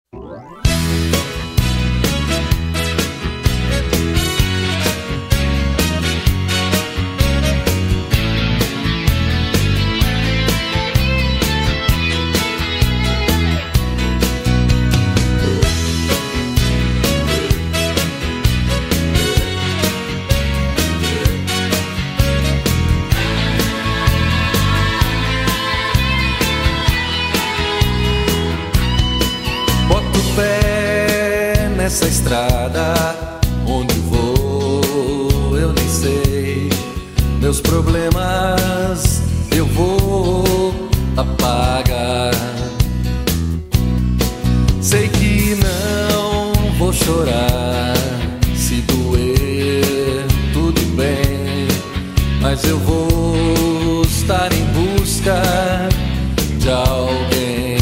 Nessa estrada, onde vou, eu nem sei. Meus problemas eu vou apagar. Sei que não vou chorar. Se doer, tudo bem, mas eu vou estar em busca de alguém.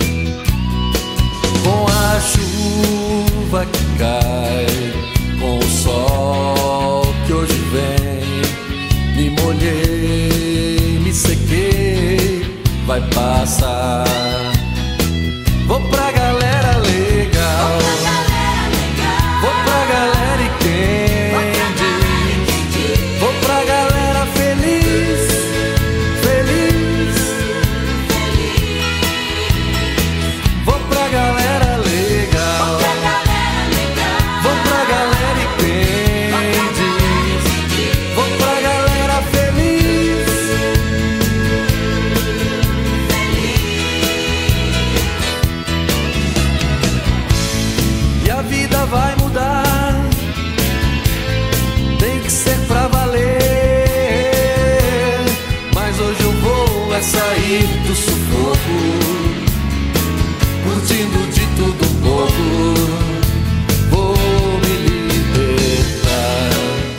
Com a chuva que cai, com o sol que hoje vem, me molhei, me sequei, vai passar. Vou pra galera legal, vou pra galera e quente, vou pra galera feliz, feliz. Vou pra galera legal, vou pra galera e quente, vou pra galera feliz. E a vida vai mudar, tem que ser pra valer. Mas hoje eu vou é sair do sufoco, curtindo de tudo um pouco. Vou me libertar.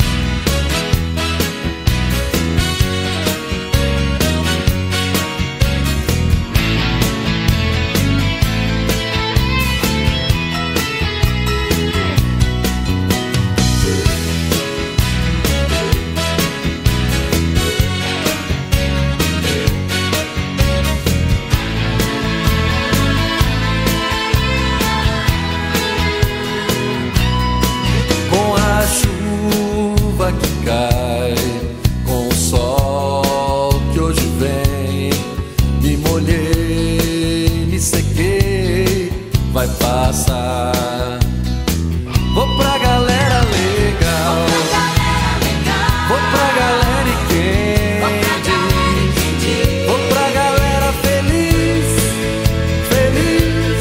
Que cai, com o sol que hoje vem, me molhei, me sequei, vai passar. Vou pra galera legal, vou pra galera e quente, vou pra galera feliz, feliz.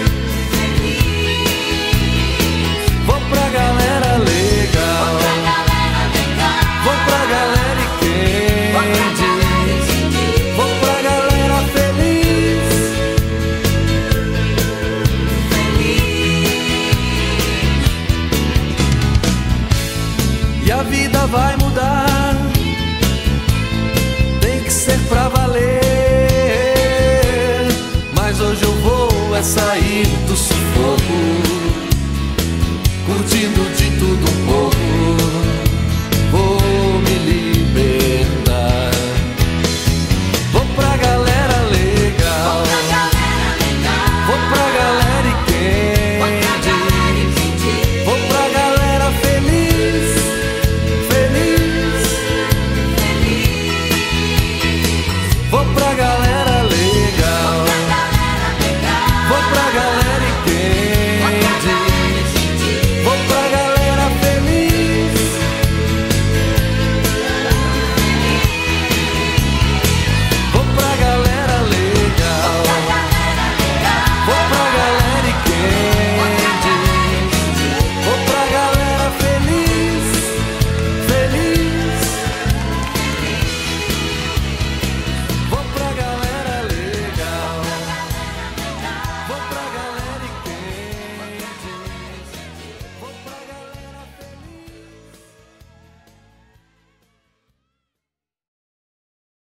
Vou pra galera legal, vou pra galera e quente, vou pra galera feliz, E a vida vai mudar, tem que ser pra valer. Mas hoje eu vou é sair do sufoco, curtindo de tudo um pouco.